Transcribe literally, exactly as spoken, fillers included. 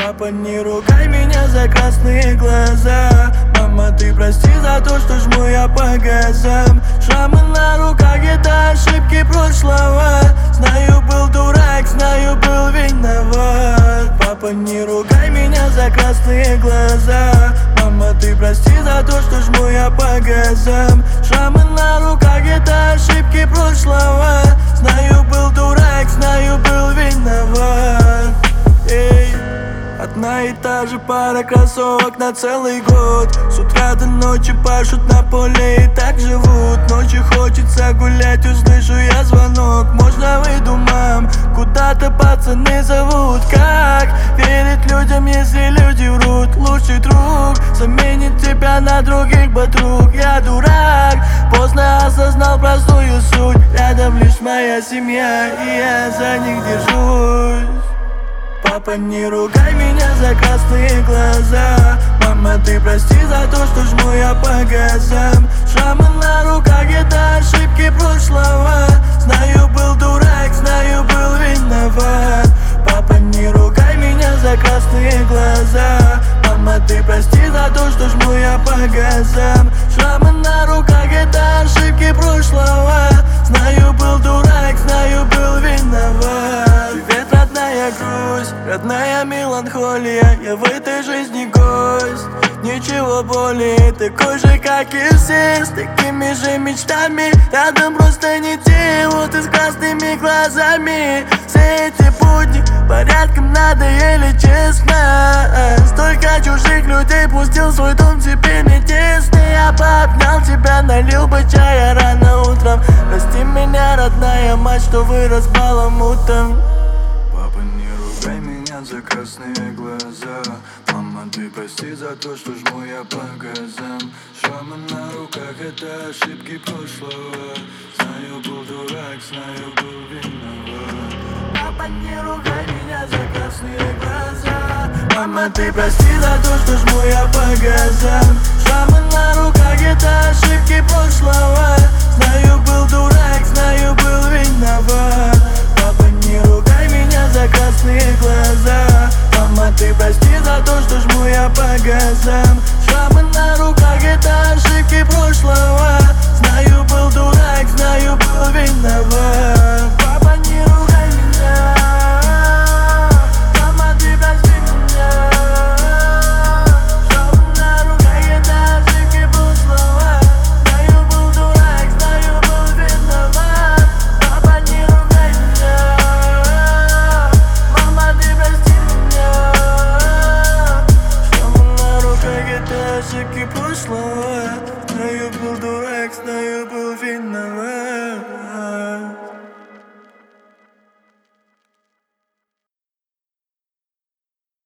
Папа, не ругай меня за красные глаза. Мама, ты прости за то, что жму я по газам. Шрамы на руках — это ошибки прошлого. Знаю, был дурак, знаю, был виноват. Папа, не ругай меня за красные глаза. Мама, ты прости за то, что жму я по газам. Шрамы на руках — это ошибки прошлого. Знаю, был дурак, знаю, был виноват. Эй. Одна и та же пара кроссовок на целый год. С утра до ночи пашут на поле и так живут. Ночью хочется гулять, услышу я звонок. Можно выйду, мам, куда-то пацаны зовут. Как верить людям, если люди врут? Лучший друг заменит тебя на других подруг. Я дурак, поздно осознал простую суть. Рядом лишь моя семья, и я за них держусь. Папа, не ругай меня за красные глаза. Мама, ты прости за то, что жму я по газам. Шрамы на руках — это ошибки прошлого. Знаю, был дурак, знаю, был виноват. Папа, не ругай меня за красные глаза. Мама, ты прости за то, что жму я по газам. Шрамы на руках — это ошибки прошлого. Знаю, был дурак, знаю, был виноват. Привет, родная грусть, родная меланхолия. Я в этой жизни гость, ничего более. Такой же, как и все, с такими же мечтами. Рядом просто не те, вот и с красными глазами. Все эти будни порядком надоели, честно. Столько чужих людей пустил в свой дом, теперь не тесно. Я пообнял тебя, налил бы чая рано утром. Прости меня, родная мать, что вырос баламутом. Папа, не ругай меня за красные глаза. Мама, ты прости за то, что жму я по газам. Шрамы на руках — это ошибки прошлого. Знаю, был дурак, знаю, был виноват. Папа, не ругай меня за красные глаза. Мама, ты прости за то, что жму я по газам. Шрамы на руках — это ошибки прошлого. Знаю, был дурак, знаю, был виноват. Папа, не ругай меня за красные глаза. Мама, ты прости за то, что